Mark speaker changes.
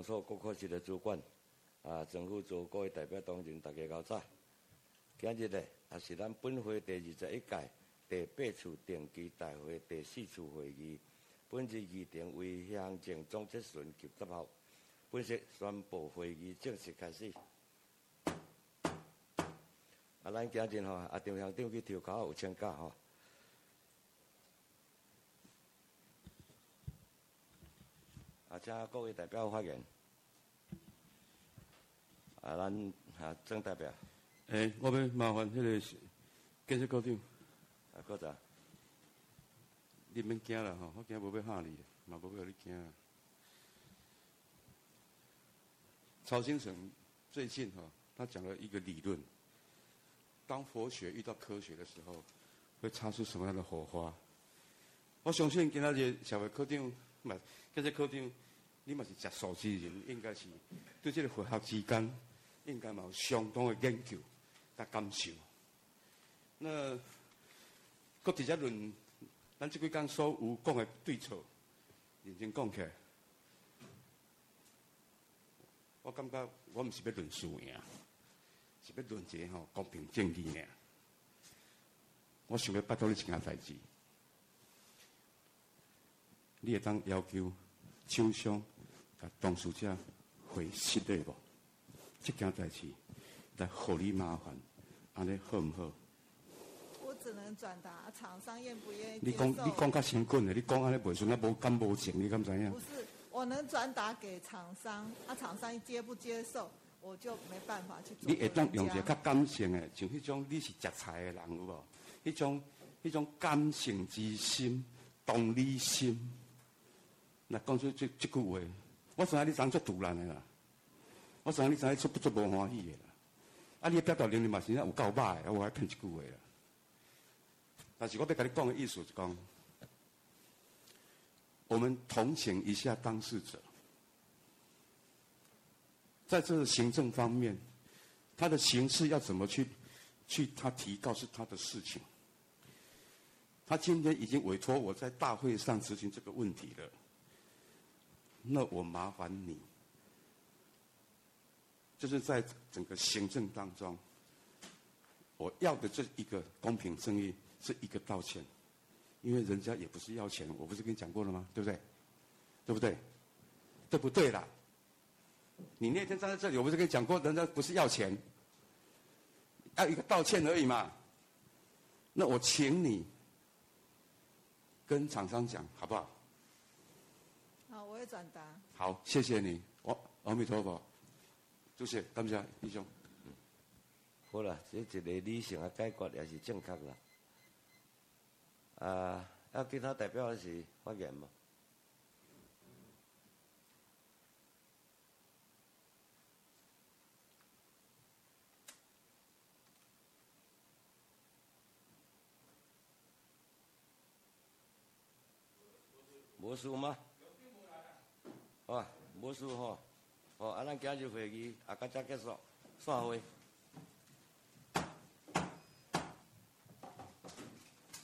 Speaker 1: 所各科室的主管，政府组各位代表同仁，大家好早。今日呢，也是咱本会第21届第8次定期大会第4次会议。本日议程为行政总结顺及执行。本席宣布会议正式开始。咱今日吼，张乡长去抽卡有请假吼。请各位代表发言。咱郑代表。
Speaker 2: 我要麻烦迄个建设科长。
Speaker 1: 科长。
Speaker 2: 你免惊啦吼，我惊无要吓你，嘛无要你惊。曹先生最近他讲了一个理论，当佛学遇到科学的时候，会擦出什么样的火花？我相信今仔日社会科长，建设科长，你嘛是食素之人，应该是对这个佛学之间，应该嘛有相当的研究甲感受。那搁直接论。咱这几天所有讲的对错，认真讲起来，我感觉我唔是要论输赢，是要论一个公平正义尔。我想要拜托你一件代志，你会当要求厂商甲当事者回实的无？这件代志来互你麻烦，安尼好唔好？
Speaker 3: 只能转达厂商愿不愿意
Speaker 2: 你
Speaker 3: 接受。
Speaker 2: 你讲较先滚的，你讲安尼袂顺，啊无敢无情，你敢知影？
Speaker 3: 不是，我能转达给厂商，厂商接不接受，我就没办法去做。
Speaker 2: 你会当用一个较感性的，像迄种你是食菜的人有无？迄种感性之心、同理心，那讲出这句话，我知影你昨做突然的啦，我知影你昨做无欢喜的啦，你的表达能力嘛是有够歹的，我还骗一句话啦。但是我要跟你讲的意思是讲，我们同情一下当事者，在这个行政方面，他的形式要怎么去他提告是他的事情。他今天已经委托我在大会上执行这个问题了，那我麻烦你，就是在整个行政当中，我要的这一个公平正义。是一个道歉，因为人家也不是要钱，我不是跟你讲过了吗？对不对？对不对？对不对啦？你那天站在这里，我不是跟你讲过，人家不是要钱，要一个道歉而已嘛。那我请你跟厂商讲，好不好？
Speaker 3: 好，我会转达。
Speaker 2: 好，谢谢你。阿弥陀佛，主席，感谢弟兄。
Speaker 1: 好啦，这一个理性的解决也是正确啦。要其他代表是发言吗？无事吗？好，无事吼。咱今日会议到这结束，散会。